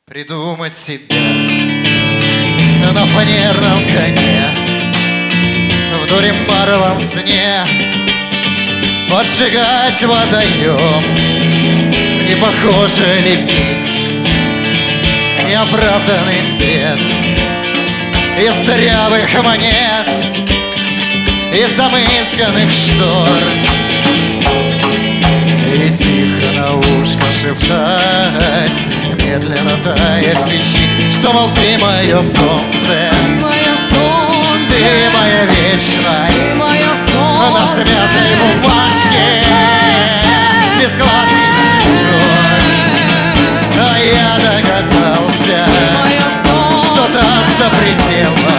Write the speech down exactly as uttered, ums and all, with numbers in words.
Придумать себя на фанерном коне, в дуремаровом сне поджигать водоем, не похоже лепить неоправданный цвет из дырявых монет, из замызганных штор, и тихо на ушко шептать, медленно тая в печи, что, мол, ты мое солнце, Ты мое солнце, ты моя вечность, ты мое солнце, на смятой бумажке бесскладный душой. А я догадался, мое солнце, что там за пределом